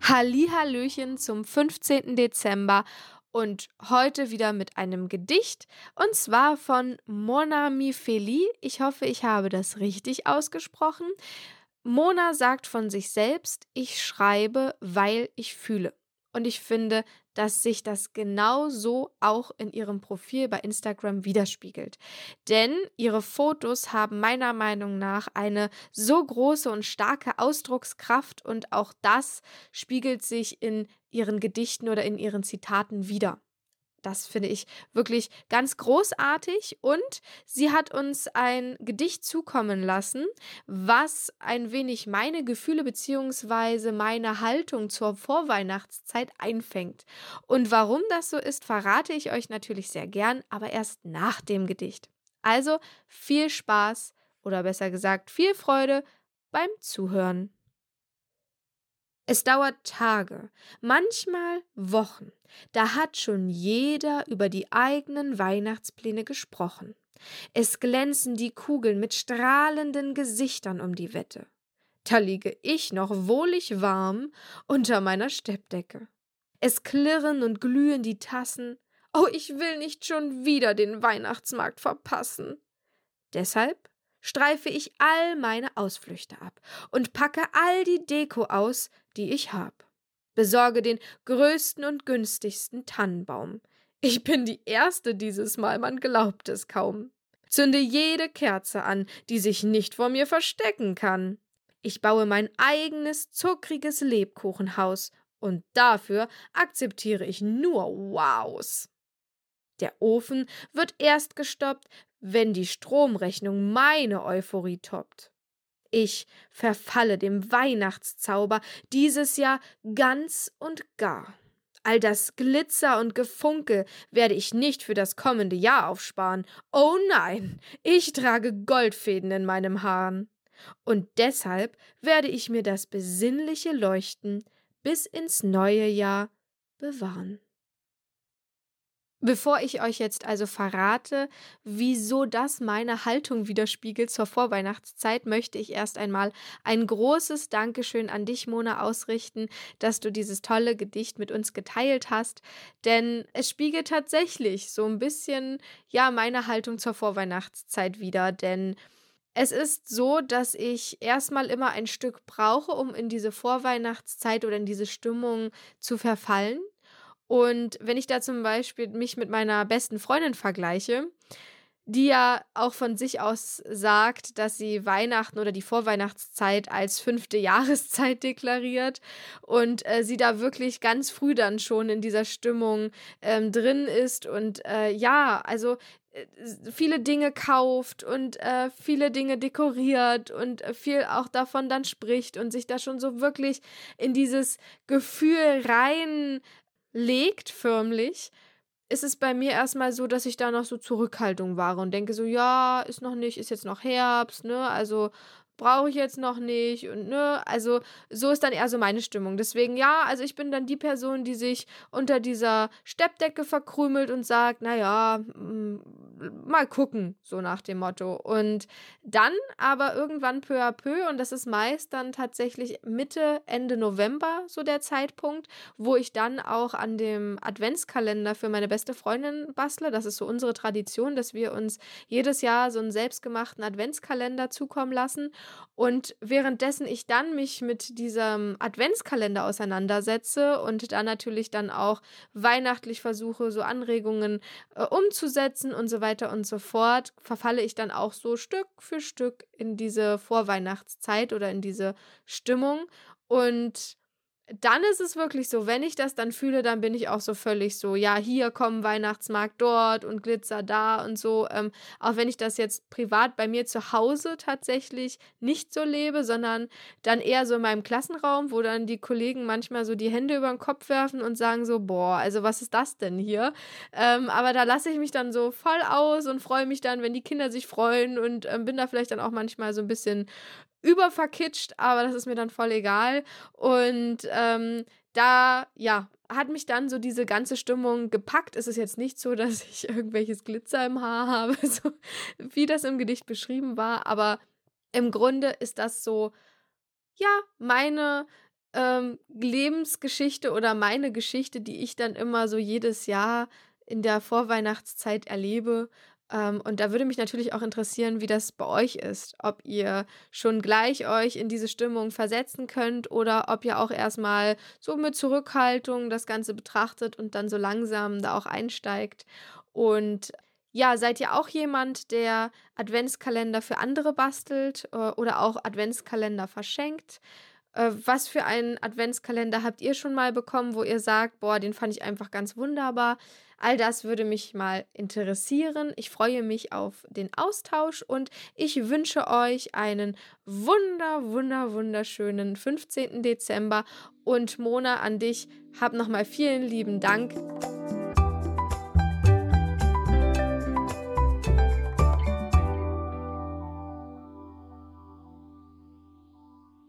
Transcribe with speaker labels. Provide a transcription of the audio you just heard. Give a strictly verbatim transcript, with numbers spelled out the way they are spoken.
Speaker 1: Hallihallöchen zum fünfzehnten Dezember und heute wieder mit einem Gedicht und zwar von Mona Mifeli. Ich hoffe, ich habe das richtig ausgesprochen. Mona sagt von sich selbst: „Ich schreibe, weil ich fühle." Und ich finde, dass sich das genau so auch in ihrem Profil bei Instagram widerspiegelt. Denn ihre Fotos haben meiner Meinung nach eine so große und starke Ausdruckskraft und auch das spiegelt sich in ihren Gedichten oder in ihren Zitaten wider. Das finde ich wirklich ganz großartig und sie hat uns ein Gedicht zukommen lassen, was ein wenig meine Gefühle beziehungsweise meine Haltung zur Vorweihnachtszeit einfängt. Und warum das so ist, verrate ich euch natürlich sehr gern, aber erst nach dem Gedicht. Also viel Spaß oder besser gesagt viel Freude beim Zuhören. Es dauert Tage, manchmal Wochen. Da hat schon jeder über die eigenen Weihnachtspläne gesprochen. Es glänzen die Kugeln mit strahlenden Gesichtern um die Wette. Da liege ich noch wohlig warm unter meiner Steppdecke. Es klirren und glühen die Tassen. Oh, ich will nicht schon wieder den Weihnachtsmarkt verpassen. Deshalb streife ich all meine Ausflüchte ab und packe all die Deko aus, die ich hab. Besorge den größten und günstigsten Tannenbaum. Ich bin die Erste dieses Mal, man glaubt es kaum. Zünde jede Kerze an, die sich nicht vor mir verstecken kann. Ich baue mein eigenes zuckriges Lebkuchenhaus und dafür akzeptiere ich nur Wows. Der Ofen wird erst gestoppt, wenn die Stromrechnung meine Euphorie toppt. Ich verfalle dem Weihnachtszauber dieses Jahr ganz und gar. All das Glitzer und Gefunkel werde ich nicht für das kommende Jahr aufsparen. Oh nein, ich trage Goldfäden in meinem Haaren. Und deshalb werde ich mir das besinnliche Leuchten bis ins neue Jahr bewahren. Bevor ich euch jetzt also verrate, wieso das meine Haltung widerspiegelt zur Vorweihnachtszeit, möchte ich erst einmal ein großes Dankeschön an dich, Mona, ausrichten, dass du dieses tolle Gedicht mit uns geteilt hast, denn es spiegelt tatsächlich so ein bisschen, ja, meine Haltung zur Vorweihnachtszeit wider, denn es ist so, dass ich erstmal immer ein Stück brauche, um in diese Vorweihnachtszeit oder in diese Stimmung zu verfallen. Und wenn ich da zum Beispiel mich mit meiner besten Freundin vergleiche, die ja auch von sich aus sagt, dass sie Weihnachten oder die Vorweihnachtszeit als fünfte Jahreszeit deklariert und äh, sie da wirklich ganz früh dann schon in dieser Stimmung ähm, drin ist und äh, ja, also äh, viele Dinge kauft und äh, viele Dinge dekoriert und äh, viel auch davon dann spricht und sich da schon so wirklich in dieses Gefühl rein legt förmlich, ist es bei mir erstmal so, dass ich da noch so Zurückhaltung wahre und denke so: „Ja, ist noch nicht, ist jetzt noch Herbst, ne, also brauche ich jetzt noch nicht und ne?" Also, so ist dann eher so meine Stimmung. Deswegen ja, also ich bin dann die Person, die sich unter dieser Steppdecke verkrümelt und sagt: „Na ja, hm, mal gucken", so nach dem Motto. Und dann aber irgendwann peu à peu und das ist meist dann tatsächlich Mitte, Ende November so der Zeitpunkt, wo ich dann auch an dem Adventskalender für meine beste Freundin bastle. Das ist so unsere Tradition, dass wir uns jedes Jahr so einen selbstgemachten Adventskalender zukommen lassen. Und währenddessen ich dann mich mit diesem Adventskalender auseinandersetze und da natürlich dann auch weihnachtlich versuche, so Anregungen, äh, umzusetzen und so weiter und so fort, verfalle ich dann auch so Stück für Stück in diese Vorweihnachtszeit oder in diese Stimmung. Und dann ist es wirklich so, wenn ich das dann fühle, dann bin ich auch so völlig so, ja, hier komm, Weihnachtsmarkt dort und Glitzer da und so. Ähm, auch wenn ich das jetzt privat bei mir zu Hause tatsächlich nicht so lebe, sondern dann eher so in meinem Klassenraum, wo dann die Kollegen manchmal so die Hände über den Kopf werfen und sagen so, boah, also was ist das denn hier? Ähm, aber da lasse ich mich dann so voll aus und freue mich dann, wenn die Kinder sich freuen und ähm, bin da vielleicht dann auch manchmal so ein bisschen überverkitscht, aber das ist mir dann voll egal. Und ähm, da, ja, hat mich dann so diese ganze Stimmung gepackt. Es ist jetzt nicht so, dass ich irgendwelches Glitzer im Haar habe, so wie das im Gedicht beschrieben war, aber im Grunde ist das so, ja, meine ähm, Lebensgeschichte oder meine Geschichte, die ich dann immer so jedes Jahr in der Vorweihnachtszeit erlebe. Ähm, und da würde mich natürlich auch interessieren, wie das bei euch ist. Ob ihr schon gleich euch in diese Stimmung versetzen könnt oder ob ihr auch erstmal so mit Zurückhaltung das Ganze betrachtet und dann so langsam da auch einsteigt. Und ja, seid ihr auch jemand, der Adventskalender für andere bastelt, äh, oder auch Adventskalender verschenkt? Äh, was für einen Adventskalender habt ihr schon mal bekommen, wo ihr sagt: „Boah, den fand ich einfach ganz wunderbar?“ All das würde mich mal interessieren. Ich freue mich auf den Austausch und ich wünsche euch einen wunder, wunder, wunderschönen fünfzehnten Dezember. Und Mona, an dich, hab noch mal vielen lieben Dank.